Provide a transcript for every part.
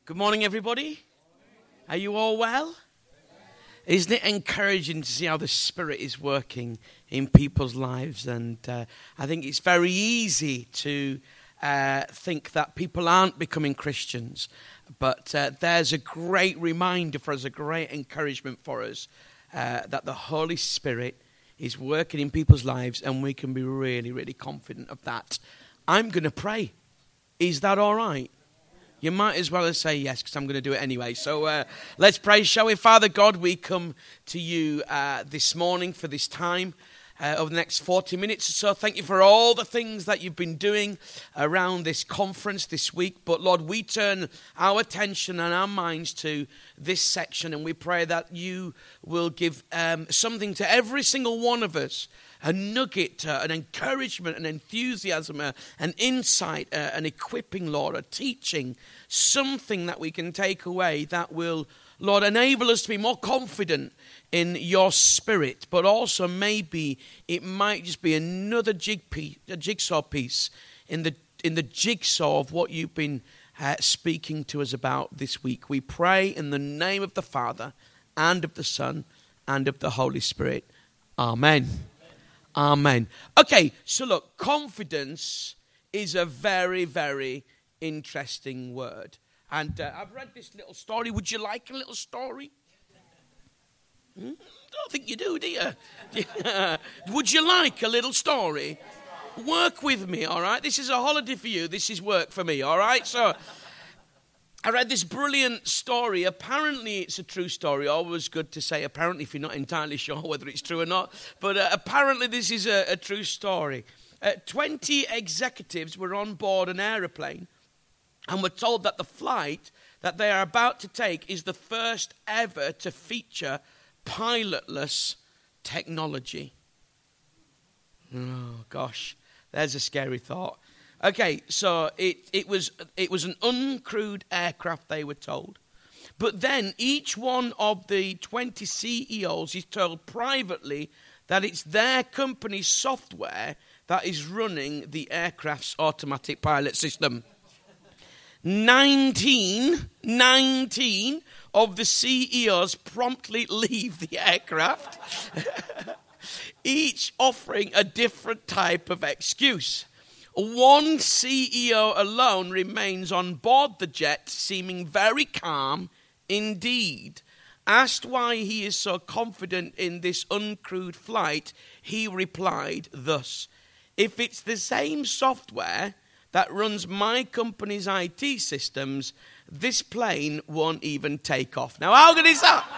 Good morning, everybody. Are you all well? Isn't it encouraging to see how the Spirit is working in people's lives? And I think it's very easy to think that people aren't becoming Christians. But there's a great reminder for us, a great encouragement for us, that the Holy Spirit is working in people's lives, and we can be really, really confident of that. I'm going to pray. Is that all right? You might as well say yes, because I'm going to do it anyway. So let's pray, shall we? Father God, we come to you this morning for this time over the next 40 minutes or so. Thank you for all the things that you've been doing around this conference this week. But Lord, we turn our attention and our minds to this section, and we pray that you will give something to every single one of us. A nugget, an encouragement, an enthusiasm, an insight, an equipping, Lord, a teaching, something that we can take away that will, Lord, enable us to be more confident in your Spirit, but also maybe it might just be another jigsaw piece in the jigsaw of what you've been speaking to us about this week. We pray in the name of the Father and of the Son and of the Holy Spirit. Amen. Amen. Okay, so look, confidence is a very, very interesting word. And I've read this little story. Would you like a little story? I don't think you do you? Would you like a little story? Work with me, all right? This is a holiday for you. This is work for me, all right? So I read this brilliant story. Apparently, it's a true story. Always good to say apparently if you're not entirely sure whether it's true or not. But apparently, this is a true story. 20 executives were on board an aeroplane and were told that the flight that they are about to take is the first ever to feature pilotless technology. Oh, gosh. There's a scary thought. Okay, so it was an uncrewed aircraft, they were told. But then each one of the 20 CEOs is told privately that it's their company's software that is running the aircraft's automatic pilot system. 19 of the CEOs promptly leave the aircraft, each offering a different type of excuse. One CEO alone remains on board the jet, seeming very calm indeed. Asked why he is so confident in this uncrewed flight, he replied thus: "If it's the same software that runs my company's IT systems, this plane won't even take off." Now, how good is that?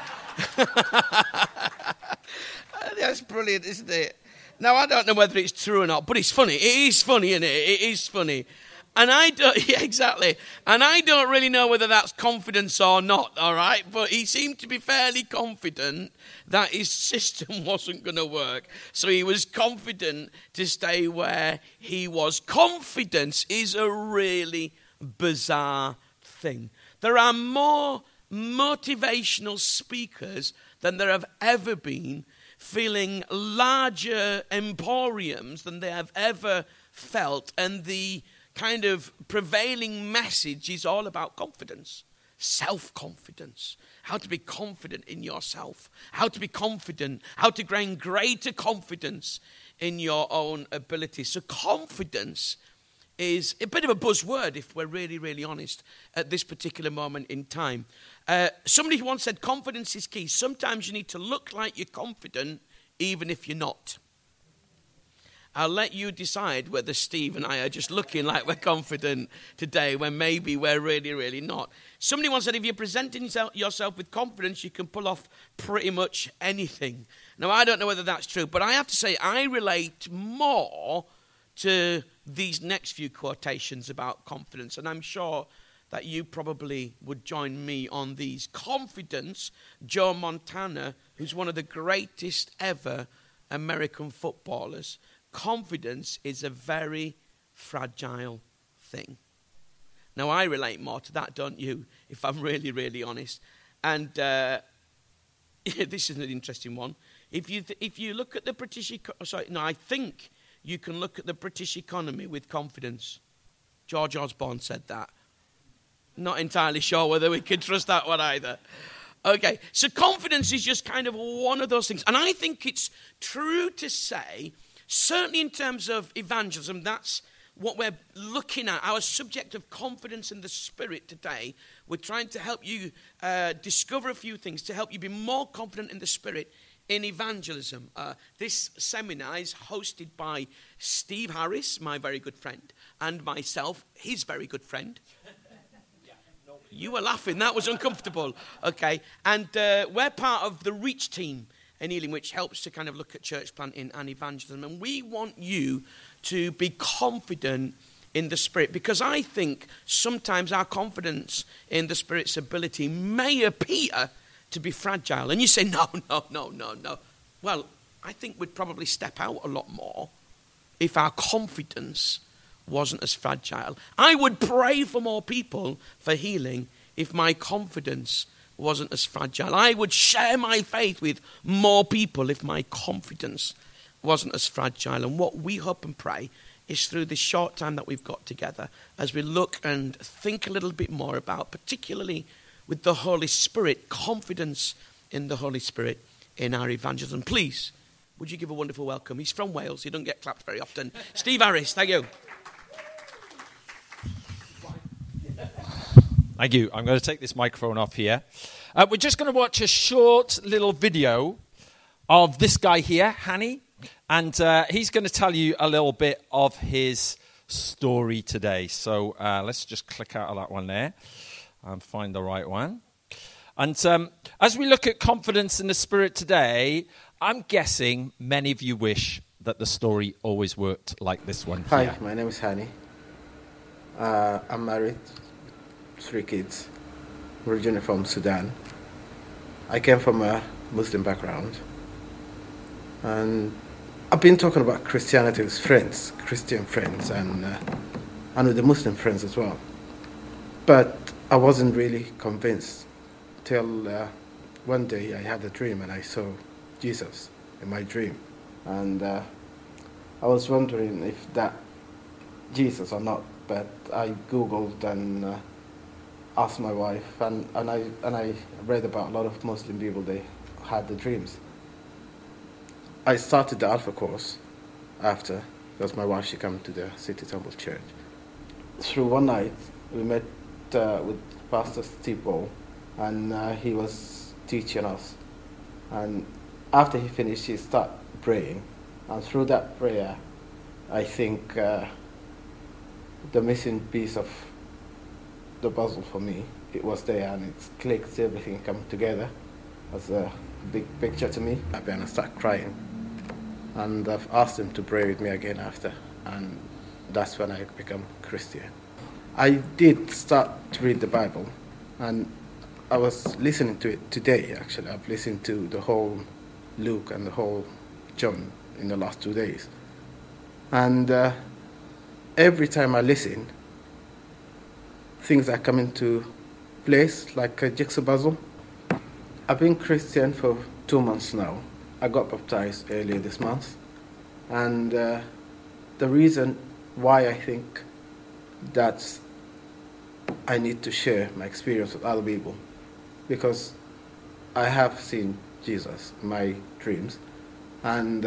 That's brilliant, isn't it? Now, I don't know whether it's true or not, but it's funny. It is funny, isn't it? It is funny. And yeah, exactly. And I don't really know whether that's confidence or not, all right? But he seemed to be fairly confident that his system wasn't going to work. So he was confident to stay where he was. Confidence is a really bizarre thing. There are more motivational speakers than there have ever been, feeling larger emporiums than they have ever felt. And the kind of prevailing message is all about confidence, self-confidence, how to be confident in yourself, how to be confident, how to gain greater confidence in your own abilities. So confidence is a bit of a buzzword, if we're really, really honest, at this particular moment in time. Somebody once said confidence is key. Sometimes you need to look like you're confident, even if you're not. I'll let you decide whether Steve and I are just looking like we're confident today when maybe we're really, really not. Somebody once said if you're presenting yourself with confidence, you can pull off pretty much anything. Now, I don't know whether that's true, but I have to say I relate more to these next few quotations about confidence, and I'm sure that you probably would join me on these. Confidence, Joe Montana, who's one of the greatest ever American footballers. Confidence is a very fragile thing. Now, I relate more to that, don't you, if I'm really, really honest. And this is an interesting one. If you look at the I think you can look at the British economy with confidence. George Osborne said that. Not entirely sure whether we can trust that one either. Okay, so confidence is just kind of one of those things. And I think it's true to say, certainly in terms of evangelism, that's what we're looking at. Our subject of confidence in the Spirit today, we're trying to help you discover a few things to help you be more confident in the Spirit in evangelism. This seminar is hosted by Steve Harris, my very good friend, and myself, his very good friend. You were laughing. That was uncomfortable. Okay. And we're part of the Reach team in Ealing, which helps to kind of look at church planting and evangelism. And we want you to be confident in the Spirit, because I think sometimes our confidence in the Spirit's ability may appear to be fragile. And you say, no. Well, I think we'd probably step out a lot more if our confidence wasn't as fragile. I would pray for more people for healing if my confidence wasn't as fragile. I would share my faith with more people if my confidence wasn't as fragile. And what we hope and pray is through this short time that we've got together, as we look and think a little bit more about, particularly with the Holy Spirit, confidence in the Holy Spirit in our evangelism. Please, would you give a wonderful welcome? He's from Wales. He doesn't get clapped very often. Steve Harris, thank you. Thank you. I'm going to take this microphone off here. We're just going to watch a short little video of this guy here, Hani, and he's going to tell you a little bit of his story today. So let's just click out of that one there and find the right one. And as we look at confidence in the Spirit today, I'm guessing many of you wish that the story always worked like this one here. Hi, my name is Hani. I'm married, 3 kids, originally from Sudan. I came from a Muslim background, and I've been talking about Christianity with friends, Christian friends, and with the Muslim friends as well. But I wasn't really convinced till one day I had a dream and I saw Jesus in my dream. And I was wondering if that Jesus or not, but I Googled and asked my wife, and I read about a lot of Muslim people, they had the dreams. I started the Alpha course after, because my wife, she came to the City Temple Church. Through one night, we met with Pastor Steve Ball, and he was teaching us. And after he finished, he started praying. And through that prayer, I think the missing piece of the puzzle for me, it was there, and it clicked, everything come together as a big picture to me. And I started crying. And I've asked him to pray with me again after, and that's when I became Christian. I did start to read the Bible, and I was listening to it today, actually. I've listened to the whole Luke and the whole John in the last 2 days. And every time I listen, things are coming to place like a jigsaw puzzle. I've been Christian for 2 months now. I got baptized earlier this month. And the reason why I think that I need to share my experience with other people, because I have seen Jesus in my dreams, and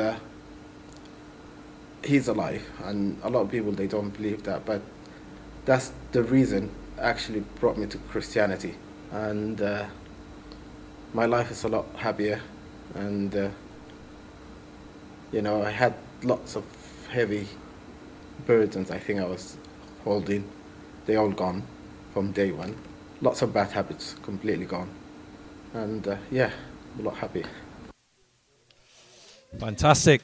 he's alive, and a lot of people, they don't believe that, but that's the reason actually brought me to Christianity. And my life is a lot happier, and I had lots of heavy burdens I think I was holding. They all gone from day one. Lots of bad habits completely gone. And I'm a lot happy. Fantastic.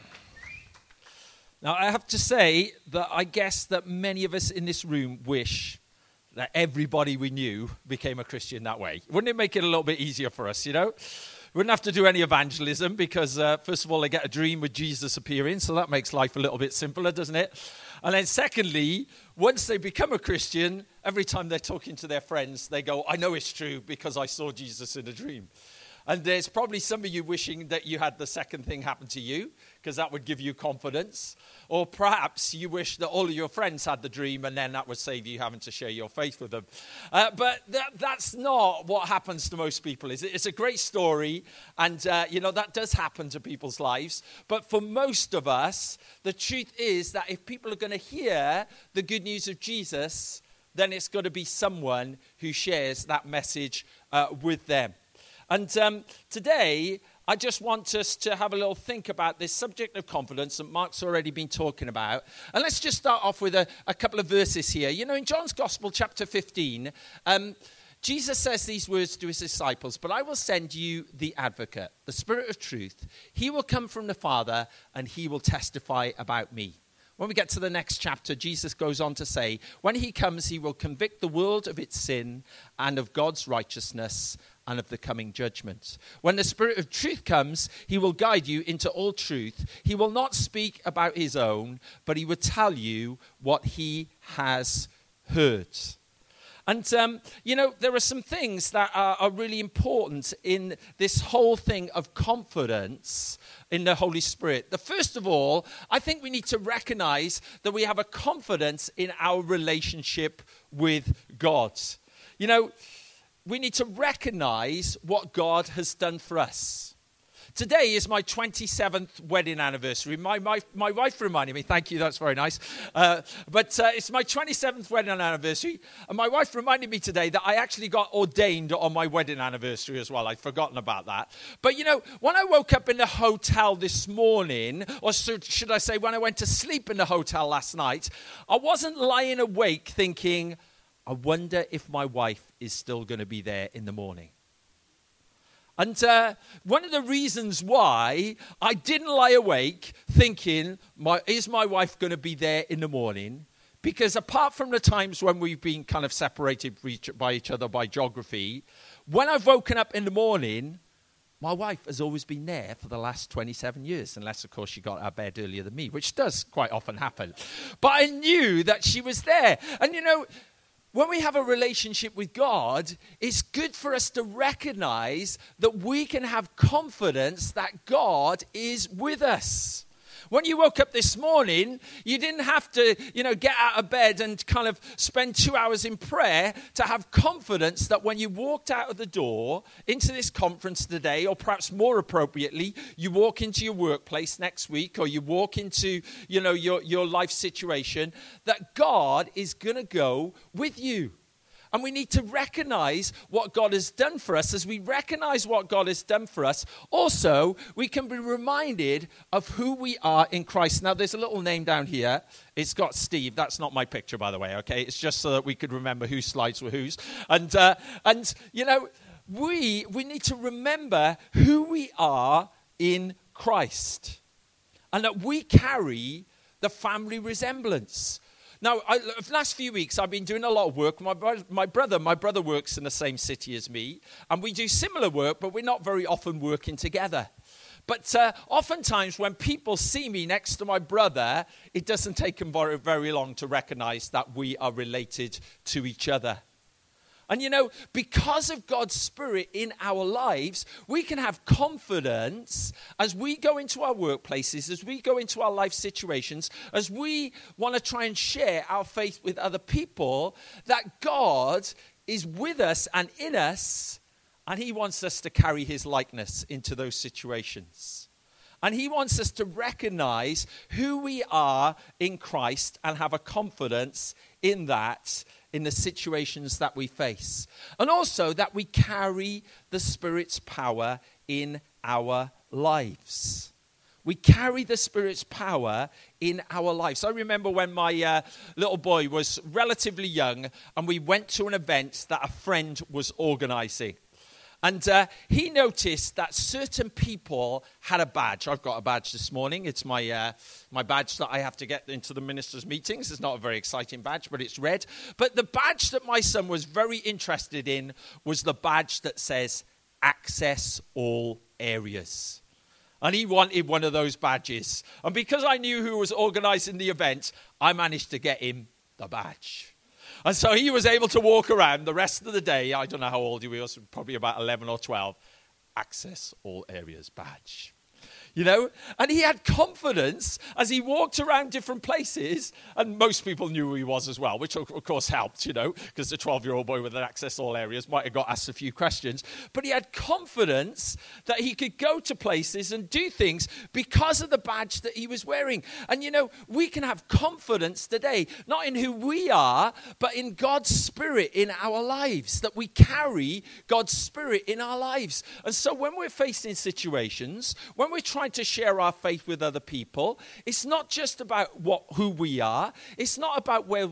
Now, I have to say that I guess that many of us in this room wish that everybody we knew became a Christian that way. Wouldn't it make it a little bit easier for us, Wouldn't have to do any evangelism because, first of all, they get a dream with Jesus appearing, so that makes life a little bit simpler, doesn't it? And then secondly, once they become a Christian, every time they're talking to their friends, they go, I know it's true because I saw Jesus in a dream. And there's probably some of you wishing that you had the second thing happen to you, because that would give you confidence. Or perhaps you wish that all of your friends had the dream, and then that would save you having to share your faith with them. But that's not what happens to most people. It's a great story, and that does happen to people's lives. But for most of us, the truth is that if people are going to hear the good news of Jesus, then it's got to be someone who shares that message with them. And today, I just want us to have a little think about this subject of confidence that Mark's already been talking about. And let's just start off with a couple of verses here. You know, in John's Gospel, chapter 15, Jesus says these words to his disciples, "But I will send you the advocate, the Spirit of truth. He will come from the Father, and he will testify about me." When we get to the next chapter, Jesus goes on to say, when he comes, he will convict the world of its sin and of God's righteousness and of the coming judgment. When the Spirit of truth comes, he will guide you into all truth. He will not speak about his own, but he will tell you what he has heard. And, there are some things that are really important in this whole thing of confidence in the Holy Spirit. The first of all, I think we need to recognize that we have a confidence in our relationship with God. You know, we need to recognize what God has done for us. Today is my 27th wedding anniversary. My wife reminded me, thank you, that's very nice. But it's my 27th wedding anniversary. And my wife reminded me today that I actually got ordained on my wedding anniversary as well. I'd forgotten about that. But, when I woke up in the hotel this morning, or should I say when I went to sleep in the hotel last night, I wasn't lying awake thinking, I wonder if my wife is still going to be there in the morning. And one of the reasons why I didn't lie awake thinking, is my wife going to be there in the morning? Because apart from the times when we've been kind of separated by each other by geography, when I've woken up in the morning, my wife has always been there for the last 27 years, unless, of course, she got out of bed earlier than me, which does quite often happen. But I knew that she was there. And, when we have a relationship with God, it's good for us to recognize that we can have confidence that God is with us. When you woke up this morning, you didn't have to, get out of bed and kind of spend 2 hours in prayer to have confidence that when you walked out of the door into this conference today, or perhaps more appropriately, you walk into your workplace next week, or you walk into, your life situation, that God is going to go with you. And we need to recognize what God has done for us. As we recognize what God has done for us, also, we can be reminded of who we are in Christ. Now, there's a little name down here. It's got Steve. That's not my picture, by the way, okay? It's just so that we could remember whose slides were whose. And we need to remember who we are in Christ. And that we carry the family resemblance. Now, the last few weeks, I've been doing a lot of work. My brother works in the same city as me, and we do similar work, but we're not very often working together. But oftentimes, when people see me next to my brother, it doesn't take them very, very long to recognize that we are related to each other. And because of God's Spirit in our lives, we can have confidence as we go into our workplaces, as we go into our life situations, as we want to try and share our faith with other people, that God is with us and in us, and he wants us to carry his likeness into those situations. And he wants us to recognize who we are in Christ and have a confidence in that, in the situations that we face. And also that we carry the Spirit's power in our lives. We carry the Spirit's power in our lives. I remember when my little boy was relatively young and we went to an event that a friend was organizing. And he noticed that certain people had a badge. I've got a badge this morning. It's my badge that I have to get into the ministers' meetings. It's not a very exciting badge, but it's red. But the badge that my son was very interested in was the badge that says, Access All Areas. And he wanted one of those badges. And because I knew who was organizing the event, I managed to get him the badge. And so he was able to walk around the rest of the day. I don't know how old he was, probably about 11 or 12. Access All Areas badge. You know, and he had confidence as he walked around different places, and most people knew who he was as well, which of course helped, you know, because the 12-year-old boy with an Access All Areas might have got asked a few questions, but he had confidence that he could go to places and do things because of the badge that he was wearing. And you know, we can have confidence today, not in who we are, but in God's Spirit in our lives, that we carry God's Spirit in our lives. And so when we're facing situations, when we're trying to share our faith with other people, it's not just about who we are. It's not about whether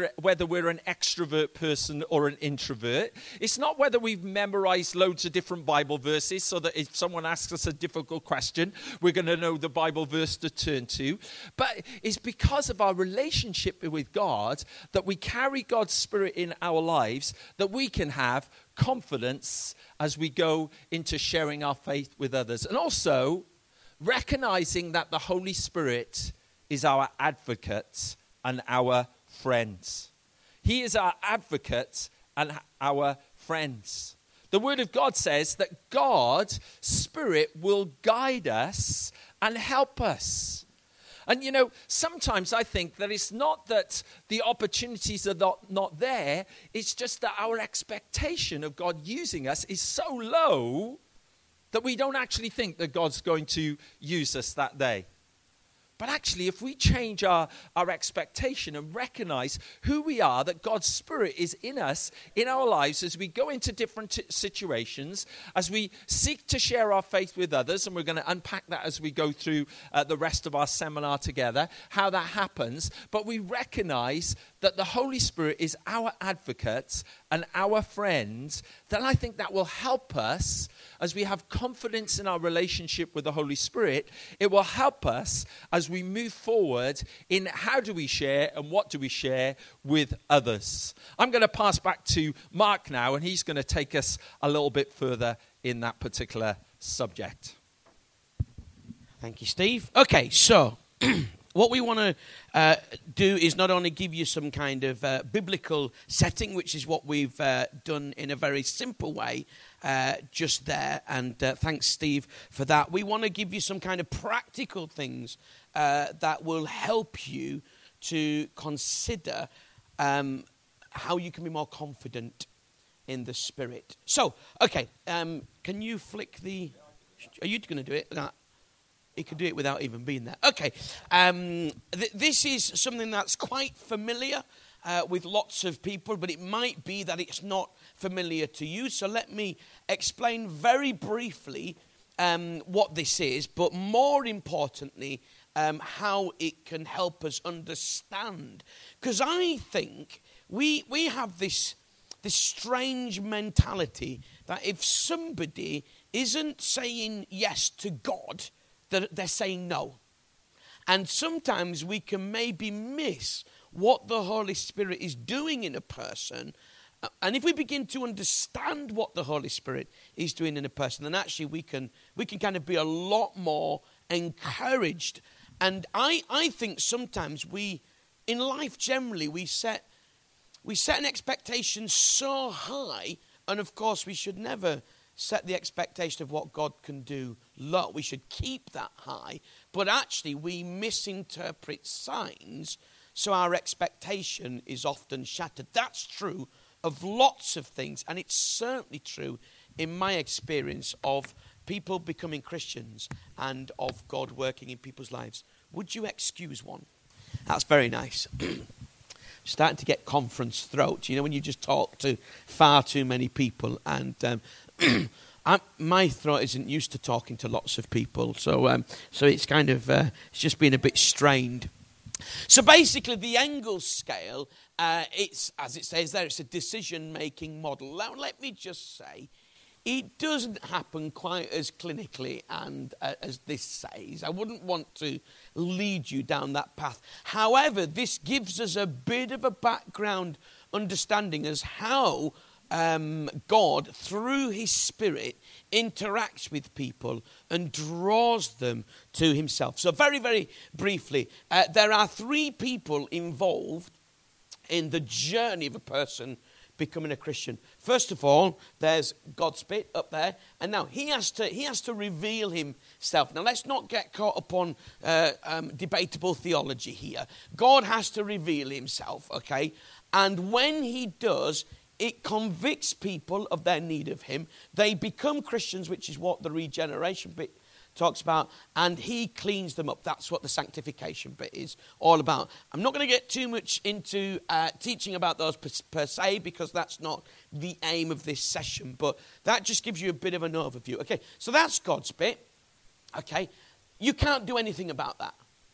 we're an extrovert person or an introvert. It's not whether we've memorized loads of different Bible verses so that if someone asks us a difficult question, we're going to know the Bible verse to turn to. But it's because of our relationship with God that we carry God's Spirit in our lives, that we can have confidence as we go into sharing our faith with others. And also recognizing that the Holy Spirit is our advocate and our friends. He is our advocate and our friends. The Word of God says that God's Spirit will guide us and help us. And you know, sometimes I think that it's not that the opportunities are not there, it's just that our expectation of God using us is so low that we don't actually think that God's going to use us that day. But actually, if we change our expectation and recognize who we are, that God's Spirit is in us, in our lives, as we go into different situations, as we seek to share our faith with others, and we're going to unpack that as we go through the rest of our seminar together, how that happens. But we recognize that the Holy Spirit is our advocate and our friend, then I think that will help us as we have confidence in our relationship with the Holy Spirit. It will help us as we move forward in how do we share and what do we share with others. I'm going to pass back to Mark now, and he's going to take us a little bit further in that particular subject. Thank you, Steve. Okay, so what we want to do is not only give you some kind of biblical setting, which is what we've done in a very simple way just there, and thanks, Steve, for that. We want to give you some kind of practical things that will help you to consider how you can be more confident in the Spirit. So, okay, can you flick the... Are you going to do it? He could do it without even being there. Okay, this is something that's quite familiar with lots of people, but it might be that it's not familiar to you. So let me explain very briefly what this is, but more importantly, how it can help us understand. Because I think we have this strange mentality that if somebody isn't saying yes to God, they're saying no. And sometimes we can maybe miss what the Holy Spirit is doing in a person. And if we begin to understand what the Holy Spirit is doing in a person, then actually we can kind of be a lot more encouraged. And I think sometimes in life generally, we set an expectation so high, and of course we should never set the expectation of what God can do low. We should keep that high, but actually we misinterpret signs, so our expectation is often shattered. That's true of lots of things, and it's certainly true in my experience of people becoming Christians and of God working in people's lives. Would you excuse one? That's very nice. Starting to get conference throat, you know, when you just talk to far too many people, and my throat isn't used to talking to lots of people, so it's kind of it's just been a bit strained. So basically, the Engel scale, it's, as it says there, it's a decision-making model. Now, let me just say, it doesn't happen quite as clinically and as this says. I wouldn't want to lead you down that path. However, this gives us a bit of a background understanding as how God, through his Spirit, interacts with people and draws them to himself. So very, very briefly, there are three people involved in the journey of a person becoming a Christian. First of all, there's God's bit up there, and now he has to reveal himself. Now let's not get caught up on debatable theology here. God has to reveal himself, okay? And when he does, it convicts people of their need of him. They become Christians, which is what the regeneration bit talks about, and he cleans them up. That's what the sanctification bit is all about. I'm not going to get too much into teaching about those per se, because that's not the aim of this session, but that just gives you a bit of an overview. Okay, so that's God's bit. Okay, you can't do anything about that,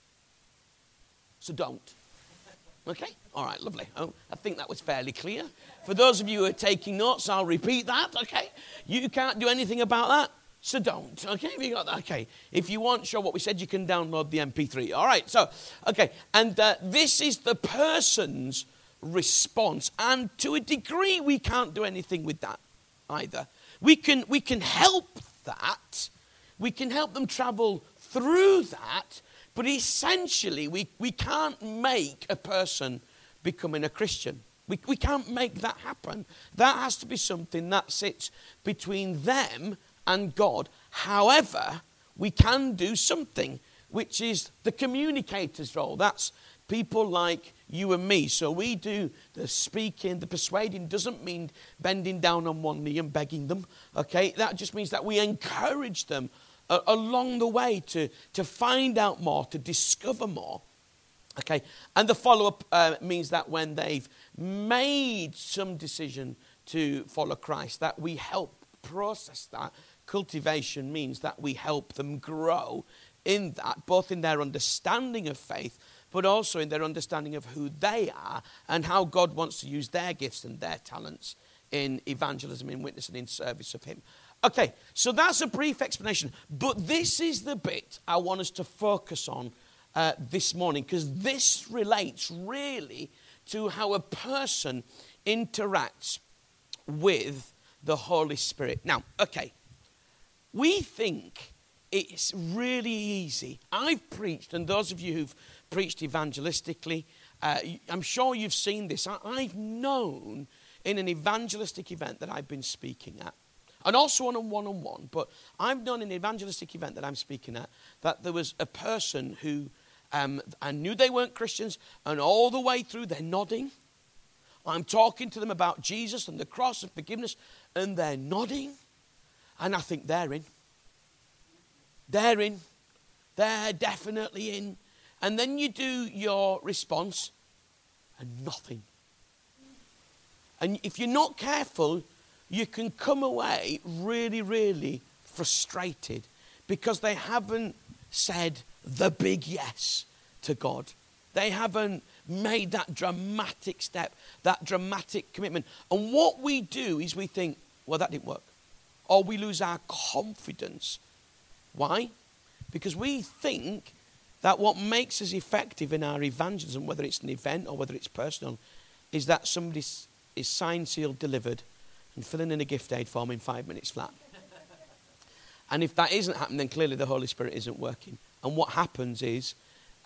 so don't. Okay, all right, lovely. Oh, I think that was fairly clear. For those of you who are taking notes, I'll repeat that. Okay, you can't do anything about that, so don't. Okay, have you got that? Okay, if you want, show what we said, you can download the MP3. All right, so, okay, and this is the person's response, and to a degree, we can't do anything with that either. We can help that. We can help them travel through that, but essentially, we can't make a person becoming a Christian. We can't make that happen. That has to be something that sits between them and God. However, we can do something, which is the communicator's role. That's people like you and me. So we do the speaking, the persuading doesn't mean bending down on one knee and begging them. Okay, that just means that we encourage them along the way to find out more, to discover more. Okay, and the follow-up means that when they've made some decision to follow Christ, that we help process that. Cultivation means that we help them grow in that, both in their understanding of faith, but also in their understanding of who they are and how God wants to use their gifts and their talents in evangelism, in witness, and in service of him. Okay, so that's a brief explanation, but this is the bit I want us to focus on this morning, because this relates really to how a person interacts with the Holy Spirit. Now, okay, we think it's really easy. I've preached, and those of you who've preached evangelistically, I'm sure you've seen this. I've known in an evangelistic event that I've been speaking at, and also on a one-on-one, but I've known in an evangelistic event that I'm speaking at, that there was a person who, I knew they weren't Christians, and all the way through they're nodding. I'm talking to them about Jesus and the cross and forgiveness, and they're nodding. And I think they're in. They're in. They're definitely in. And then you do your response, and nothing. And if you're not careful, you can come away really, really frustrated because they haven't said the big yes to God. They haven't made that dramatic step, that dramatic commitment. And what we do is we think, well, that didn't work. Or we lose our confidence. Why? Because we think that what makes us effective in our evangelism, whether it's an event or whether it's personal, is that somebody is signed, sealed, delivered, and filling in a gift aid form in 5 minutes flat. And if that isn't happening, then clearly the Holy Spirit isn't working. And what happens is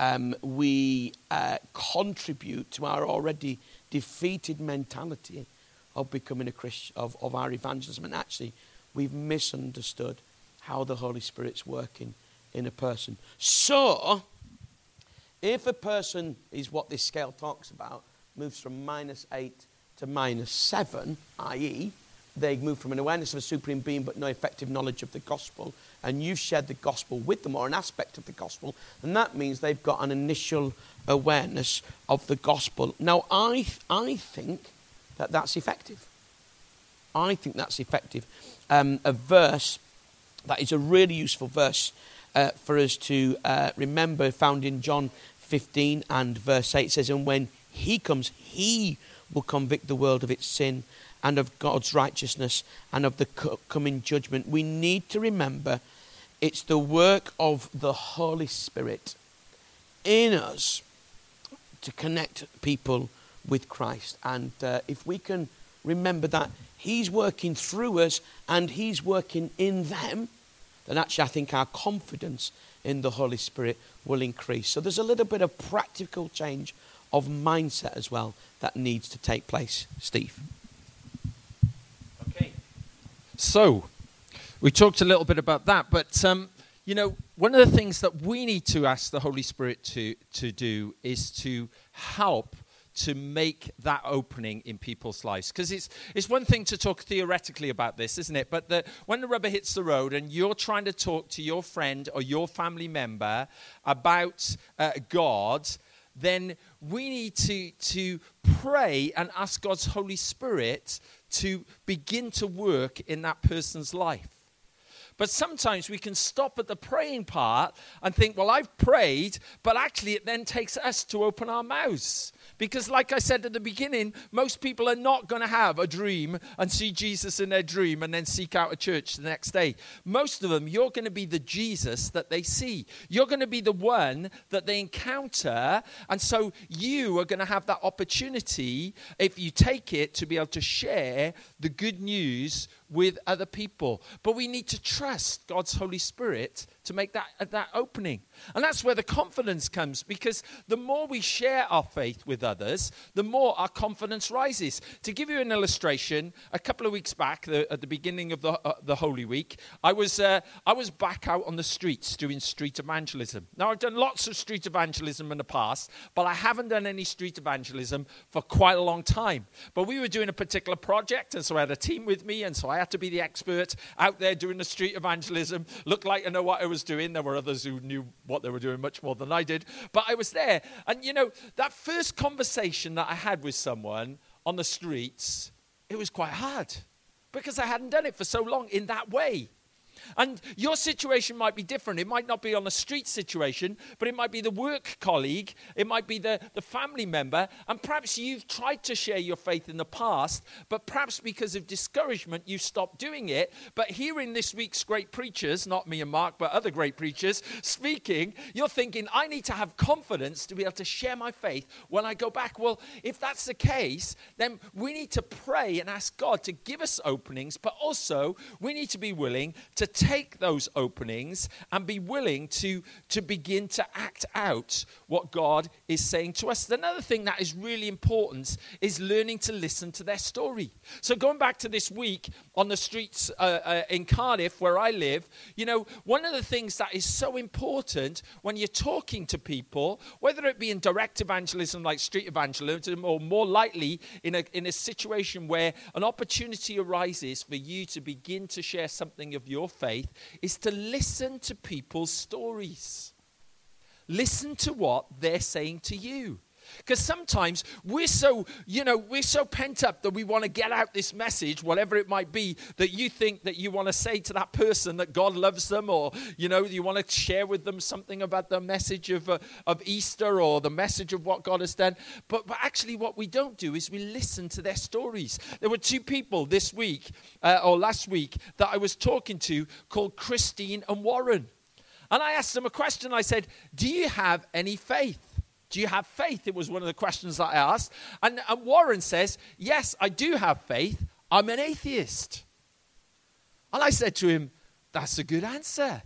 we contribute to our already defeated mentality of becoming a Christian, of our evangelism. And actually, we've misunderstood how the Holy Spirit's working in a person. So, if a person is what this scale talks about, moves from -8 to -7, i.e., they move from an awareness of a supreme being but no effective knowledge of the gospel, and you've shared the gospel with them or an aspect of the gospel, and that means they've got an initial awareness of the gospel. Now, I think that that's effective. I think that's effective. A verse that is a really useful verse for us to remember, found in John 15 and verse 8, says, and when he comes, he will convict the world of its sin and of God's righteousness and of the coming judgment. We need to remember it's the work of the Holy Spirit in us to connect people with Christ. And if we can remember that he's working through us and he's working in them, then actually I think our confidence in the Holy Spirit will increase. So there's a little bit of practical change of mindset as well that needs to take place. Steve. So, we talked a little bit about that, but one of the things that we need to ask the Holy Spirit to do is to help to make that opening in people's lives. Because it's one thing to talk theoretically about this, isn't it? But when the rubber hits the road and you're trying to talk to your friend or your family member about God, then we need to pray and ask God's Holy Spirit to begin to work in that person's life. But sometimes we can stop at the praying part and think, well, I've prayed, but actually it then takes us to open our mouths. Because like I said at the beginning, most people are not going to have a dream and see Jesus in their dream and then seek out a church the next day. Most of them, you're going to be the Jesus that they see. You're going to be the one that they encounter. And so you are going to have that opportunity, if you take it, to be able to share the good news with other people. But we need to trust God's Holy Spirit to make that opening. And that's where the confidence comes, because the more we share our faith with others, the more our confidence rises. To give you an illustration, a couple of weeks back, at the beginning of the Holy Week, I was back out on the streets doing street evangelism. Now, I've done lots of street evangelism in the past, but I haven't done any street evangelism for quite a long time. But we were doing a particular project, and so I had a team with me, and so I had to be the expert out there doing the street evangelism. Looked like I know what I was doing. There were others who knew what they were doing much more than I did. But I was there. And, that first conversation that I had with someone on the streets, it was quite hard because I hadn't done it for so long in that way. And your situation might be different. It might not be on a street situation, but it might be the work colleague. It might be the family member. And perhaps you've tried to share your faith in the past, but perhaps because of discouragement, you stopped doing it. But hearing this week's great preachers, not me and Mark, but other great preachers speaking, you're thinking, I need to have confidence to be able to share my faith when I go back. Well, if that's the case, then we need to pray and ask God to give us openings, but also we need to be willing to take those openings and be willing to begin to act out what God is saying to us. Another thing that is really important is learning to listen to their story. So going back to this week on the streets in Cardiff, where I live, one of the things that is so important when you're talking to people, whether it be in direct evangelism like street evangelism, or more likely in a situation where an opportunity arises for you to begin to share something of your faith, is to listen to people's stories. Listen to what they're saying to you. Because sometimes we're so pent up that we want to get out this message, whatever it might be, that you think that you want to say to that person that God loves them, or, you want to share with them something about the message of Easter or the message of what God has done. But actually what we don't do is we listen to their stories. There were two people this week, or last week, that I was talking to called Christine and Warren. And I asked them a question. I said, do you have any faith? Do you have faith? It was one of the questions that I asked. And Warren says, yes, I do have faith. I'm an atheist. And I said to him, that's a good answer.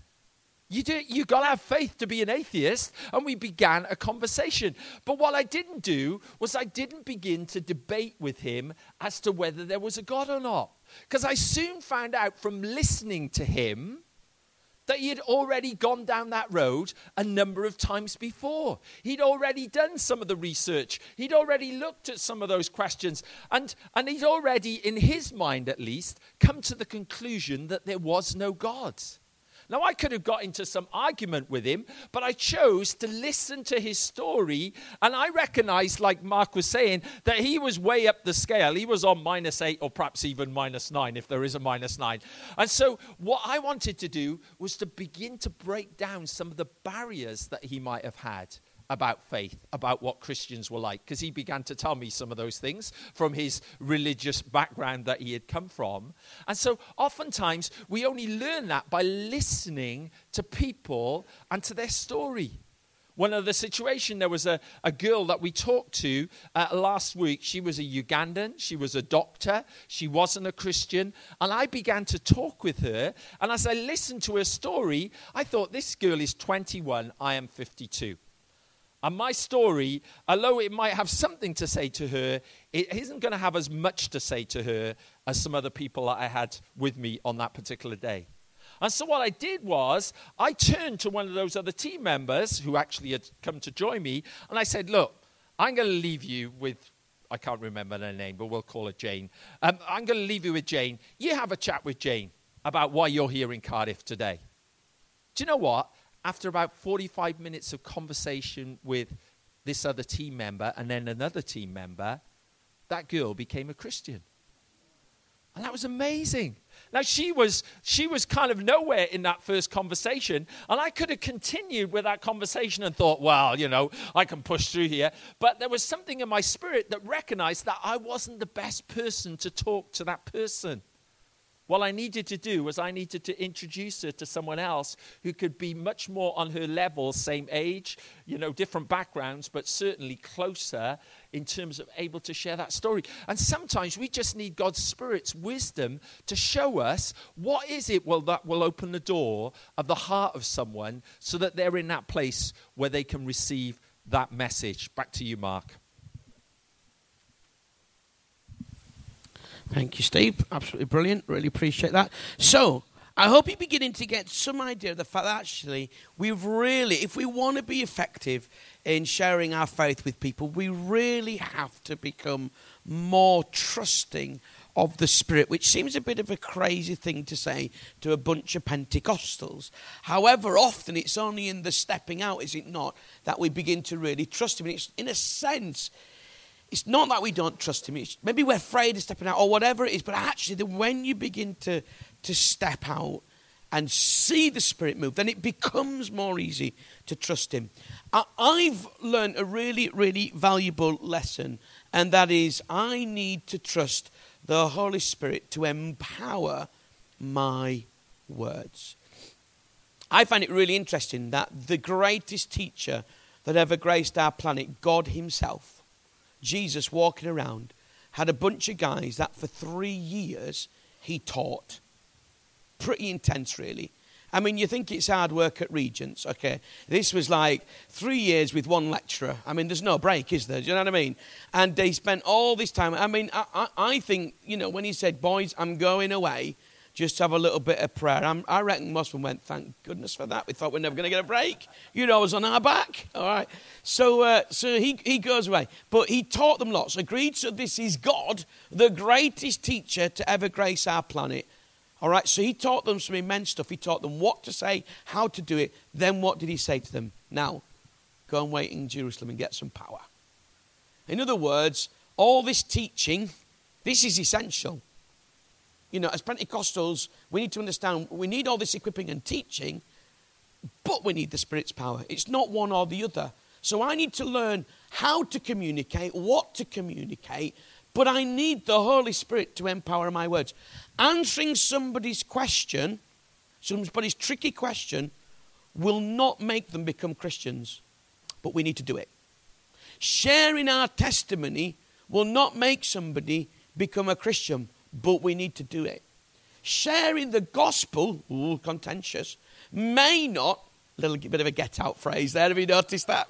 You got to have faith to be an atheist. And we began a conversation. But what I didn't do was I didn't begin to debate with him as to whether there was a God or not. Because I soon found out from listening to him that he had already gone down that road a number of times before. He'd already done some of the research. He'd already looked at some of those questions. And he'd already, in his mind at least, come to the conclusion that there was no God. Now, I could have got into some argument with him, but I chose to listen to his story. And I recognized, like Mark was saying, that he was way up the scale. He was on -8 or perhaps even -9, if there is a -9. And so what I wanted to do was to begin to break down some of the barriers that he might have had about faith, about what Christians were like, because he began to tell me some of those things from his religious background that he had come from. And so oftentimes we only learn that by listening to people and to their story. One other situation, there was a girl that we talked to last week. She was a Ugandan. She was a doctor. She wasn't a Christian. And I began to talk with her. And as I listened to her story, I thought, this girl is 21. I am 52. And my story, although it might have something to say to her, it isn't going to have as much to say to her as some other people that I had with me on that particular day. And so what I did was I turned to one of those other team members who actually had come to join me, and I said, look, I'm going to leave you with, I can't remember her name, but we'll call her Jane. I'm going to leave you with Jane. You have a chat with Jane about why you're here in Cardiff today. Do you know what? After about 45 minutes of conversation with this other team member and then another team member, that girl became a Christian. And that was amazing. Now, she was kind of nowhere in that first conversation, and I could have continued with that conversation and thought, well, you know, I can push through here. But there was something in my spirit that recognized that I wasn't the best person to talk to that person. What I needed to do was I needed to introduce her to someone else who could be much more on her level, same age, you know, different backgrounds, but certainly closer in terms of able to share that story. And sometimes we just need God's Spirit's wisdom to show us what is it that will open the door of the heart of someone so that they're in that place where they can receive that message. Back to you, Mark. Thank you, Steve. Absolutely brilliant. Really appreciate that. So, I hope you're beginning to get some idea of the fact that actually we've really, if we want to be effective in sharing our faith with people, we really have to become more trusting of the Spirit, which seems a bit of a crazy thing to say to a bunch of Pentecostals. However, often it's only in the stepping out, is it not, that we begin to really trust Him. And it's, in a sense, it's not that we don't trust Him. It's maybe we're afraid of stepping out or whatever it is. But actually, when you begin to step out and see the Spirit move, then it becomes more easy to trust Him. I've learned a really, really valuable lesson. And that is, I need to trust the Holy Spirit to empower my words. I find it really interesting that the greatest teacher that ever graced our planet, God Himself, Jesus walking around, had a bunch of guys that for 3 years He taught. Pretty intense, really. I mean, you think it's hard work at Regents, okay? This was like 3 years with one lecturer. I mean, there's no break, is there? Do you know what I mean? And they spent all this time. I mean, I think, you know, when he said, boys, I'm going away, just have a little bit of prayer. I reckon most of them went, thank goodness for that. We thought we're never going to get a break. You know, I was on our back. All right. So he goes away. But he taught them lots. Agreed. So this is God, the greatest teacher to ever grace our planet. All right. So He taught them some immense stuff. He taught them what to say, how to do it. Then what did He say to them? Now, go and wait in Jerusalem and get some power. In other words, all this teaching, this is essential. You know, as Pentecostals, we need to understand we need all this equipping and teaching, but we need the Spirit's power. It's not one or the other. So I need to learn how to communicate, what to communicate, but I need the Holy Spirit to empower my words. Answering somebody's question, somebody's tricky question, will not make them become Christians, but we need to do it. Sharing our testimony will not make somebody become a Christian, but we need to do it. Sharing the gospel, contentious, may not, little bit of a get-out phrase there, have you noticed that?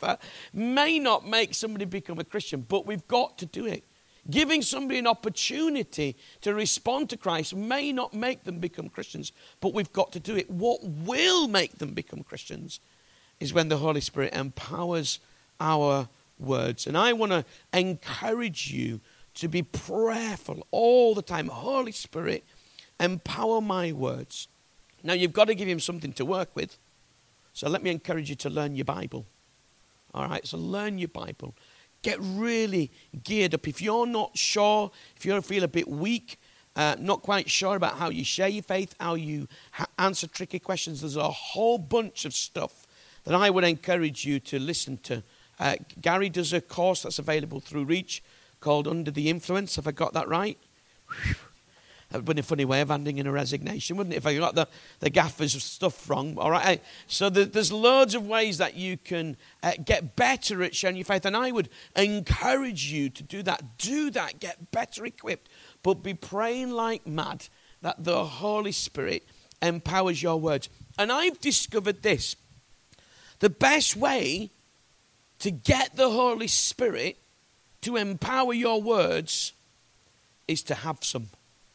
May not make somebody become a Christian, but we've got to do it. Giving somebody an opportunity to respond to Christ may not make them become Christians, but we've got to do it. What will make them become Christians is when the Holy Spirit empowers our words. And I want to encourage you to be prayerful all the time. Holy Spirit, empower my words. Now, you've got to give Him something to work with. So let me encourage you to learn your Bible. All right, so learn your Bible. Get really geared up. If you're not sure, if you feel a bit weak, not quite sure about how you share your faith, how you answer tricky questions, there's a whole bunch of stuff that I would encourage you to listen to. Gary does a course that's available through Reach called Under the Influence. Have I got that right? Whew. That would have been a funny way of handing in a resignation, wouldn't it, if I got the gaffer's stuff wrong? All right. So there's loads of ways that you can get better at sharing your faith. And I would encourage you to do that. Do that. Get better equipped. But be praying like mad that the Holy Spirit empowers your words. And I've discovered this. The best way to get the Holy Spirit to empower your words is to have some.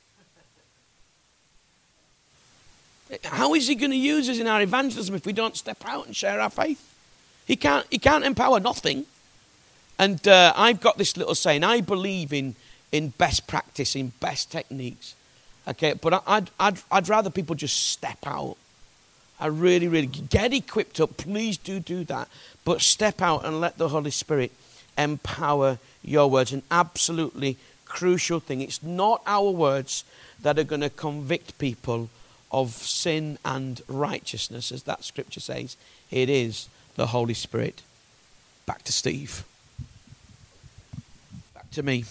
How is he going to use us in our evangelism if we don't step out and share our faith? He can't empower nothing. And I've got this little saying, I believe in best practice, in best techniques. Okay, but I'd rather people just step out. I really, really get equipped up. Please do that. But step out and let the Holy Spirit empower your words. An absolutely crucial thing. It's not our words that are going to convict people of sin and righteousness, as that scripture says. It is the Holy Spirit. Back to Steve. Back to me.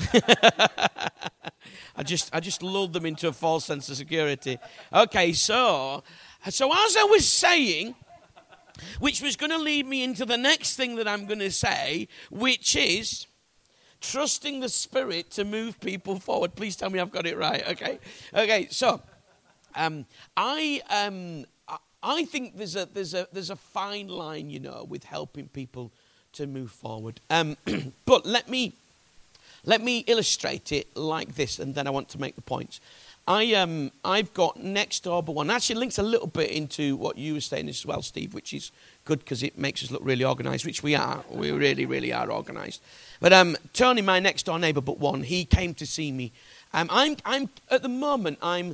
I just lulled them into a false sense of security. Okay, so as I was saying, which was going to lead me into the next thing that I'm going to say, which is trusting the Spirit to move people forward. Please tell me I've got it right. Okay. So I think there's a fine line, with helping people to move forward. But let me illustrate it like this, and then I want to make the points. I've got next door but one. Actually, links a little bit into what you were saying as well, Steve, which is good because it makes us look really organised, which we are. We really, really are organised. But Tony, my next door neighbour but one, he came to see me. I'm at the moment I'm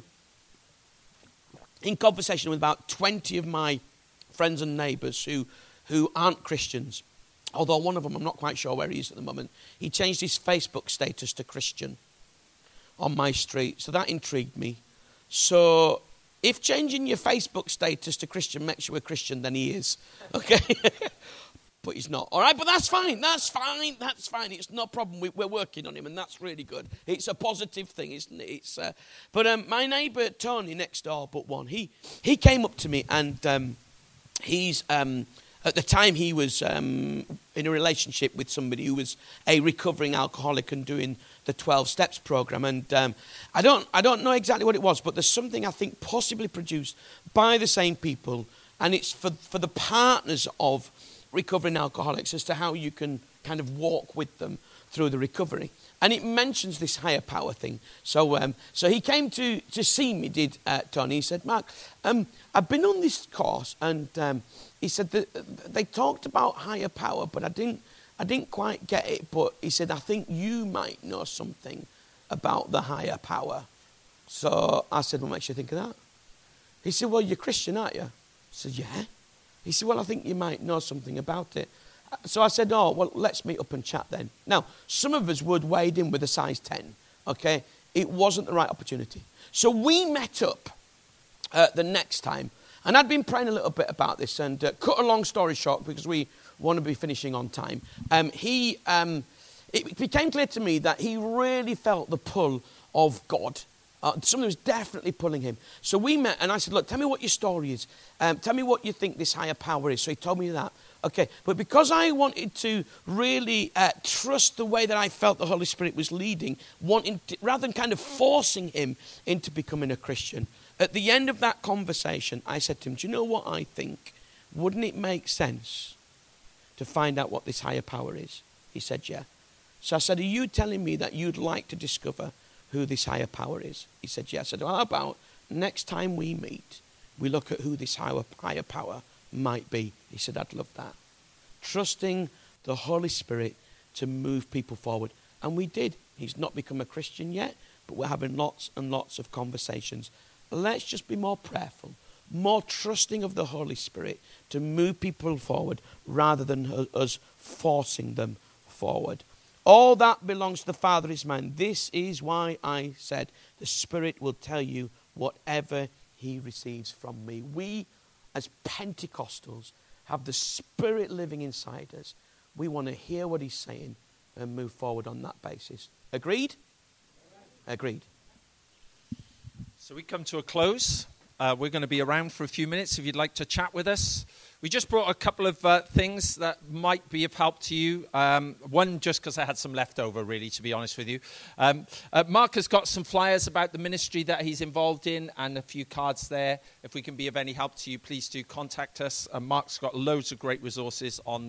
in conversation with about 20 of my friends and neighbours who aren't Christians. Although one of them, I'm not quite sure where he is at the moment. He changed his Facebook status to Christian on my street. So that intrigued me. So if changing your Facebook status to Christian makes you a Christian, then he is. Okay? But he's not. All right, but that's fine. That's fine. It's no problem. We're working on him, and that's really good. It's a positive thing, isn't it? But my neighbour, Tony, next door but one, he came up to me, and he's... At the time, he was in a relationship with somebody who was a recovering alcoholic and doing the 12 Steps program. And I don't know exactly what it was, but there's something I think possibly produced by the same people, and it's for the partners of recovering alcoholics as to how you can kind of walk with them through the recovery. And it mentions this higher power thing. So he came to see me, did Tony. He said, Mark, I've been on this course, and he said that they talked about higher power, but I didn't quite get it. But he said, I think you might know something about the higher power. So I said, what makes you think of that? He said, well, you're Christian, aren't you? I said, yeah. He said, well, I think you might know something about it. So I said, oh, well, let's meet up and chat then. Now, some of us would wade in with a size 10, okay? It wasn't the right opportunity. So we met up the next time, and I'd been praying a little bit about this, and cut a long story short, because we want to be finishing on time, it became clear to me that he really felt the pull of God. Something was definitely pulling him. So we met, and I said, look, tell me what your story is. Tell me what you think this higher power is. So he told me that. Okay, but because I wanted to really trust the way that I felt the Holy Spirit was leading, rather than kind of forcing him into becoming a Christian, at the end of that conversation, I said to him, do you know what I think? Wouldn't it make sense to find out what this higher power is? He said, yeah. So I said, are you telling me that you'd like to discover who this higher power is? He said, yeah. I said, well, how about next time we meet, we look at who this higher power might be? He said, I'd love that. Trusting the Holy Spirit to move people forward. And we did. He's not become a Christian yet, but we're having lots and lots of conversations. Let's just be more prayerful, more trusting of the Holy Spirit to move people forward rather than us forcing them forward. All that belongs to the Father is mine. This is why I said the Spirit will tell you whatever he receives from me. We, as Pentecostals, have the Spirit living inside us. We want to hear what he's saying and move forward on that basis. Agreed? Agreed. So we come to a close. We're going to be around for a few minutes if you'd like to chat with us. We just brought a couple of things that might be of help to you. One, just because I had some left over, really, to be honest with you. Mark has got some flyers about the ministry that he's involved in and a few cards there. If we can be of any help to you, please do contact us. Mark's got loads of great resources on,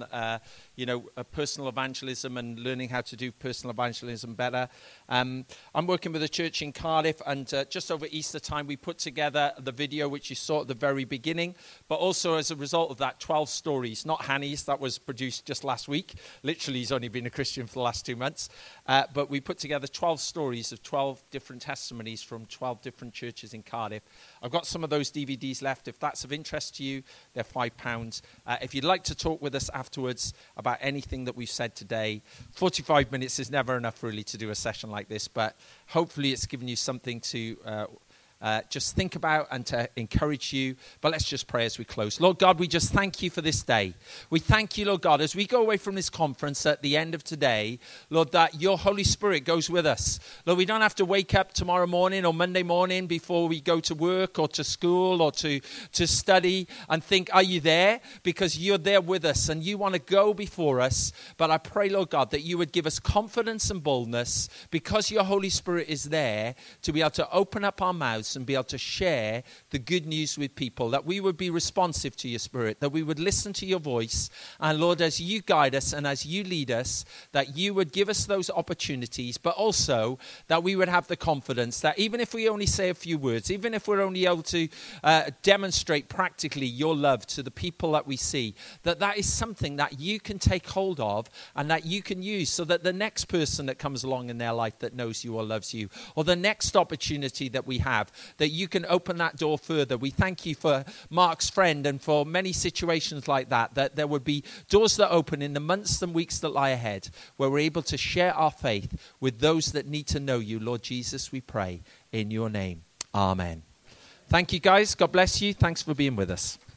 personal evangelism and learning how to do personal evangelism better. I'm working with a church in Cardiff, and just over Easter time, we put together the video which you saw at the very beginning, but also as a result of that, 12 stories, not Hanny's, that was produced just last week. Literally, he's only been a Christian for the last 2 months. But we put together 12 stories of 12 different testimonies from 12 different churches in Cardiff. I've got some of those DVDs left. If that's of interest to you, they're £5. If you'd like to talk with us afterwards about anything that we've said today, 45 minutes is never enough, really, to do a session like this. But hopefully it's given you something to just think about and to encourage you. But let's just pray as we close. Lord God, we just thank you for this day. We thank you, Lord God, as we go away from this conference at the end of today, Lord, that your Holy Spirit goes with us. Lord, we don't have to wake up tomorrow morning or Monday morning before we go to work or to school or to study and think, are you there? Because you're there with us and you want to go before us. But I pray, Lord God, that you would give us confidence and boldness because your Holy Spirit is there to be able to open up our mouths and be able to share the good news with people, that we would be responsive to your Spirit, that we would listen to your voice. And Lord, as you guide us and as you lead us, that you would give us those opportunities, but also that we would have the confidence that even if we only say a few words, even if we're only able to demonstrate practically your love to the people that we see, that is something that you can take hold of and that you can use so that the next person that comes along in their life that knows you or loves you, or the next opportunity that we have, that you can open that door further. We thank you for Mark's friend and for many situations like that there would be doors that open in the months and weeks that lie ahead, where we're able to share our faith with those that need to know you. Lord Jesus, we pray in your name. Amen. Thank you, guys. God bless you. Thanks for being with us.